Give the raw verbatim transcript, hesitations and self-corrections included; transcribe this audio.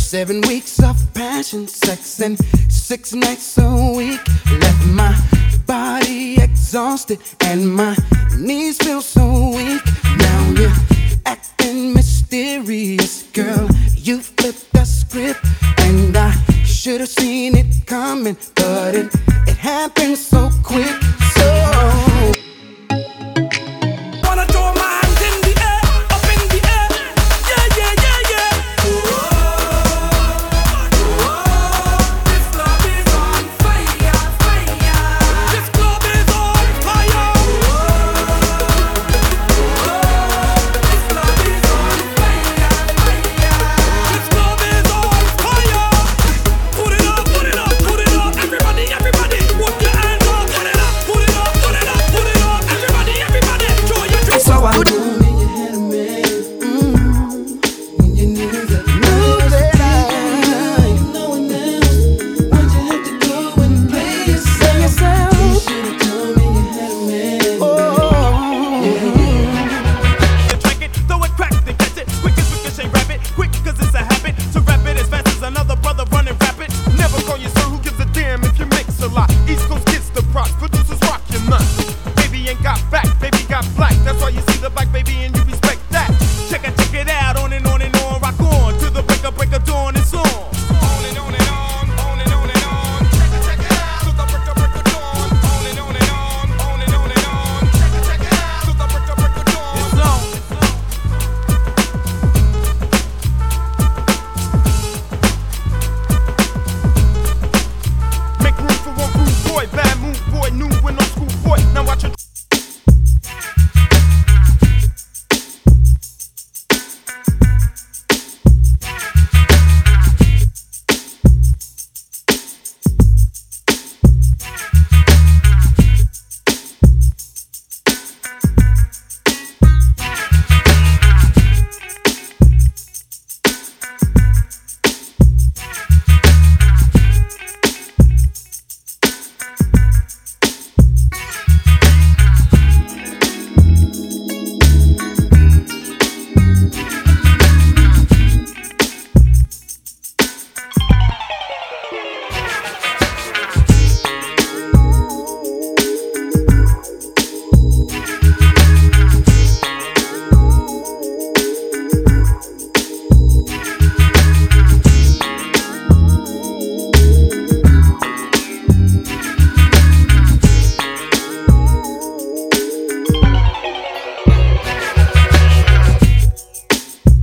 Seven weeks of passion, sex, and six nights a week left my body exhausted and my knees feel so weak. Now you're acting mysterious, girl. You flipped the script, and I should have seen it coming, but it it happened so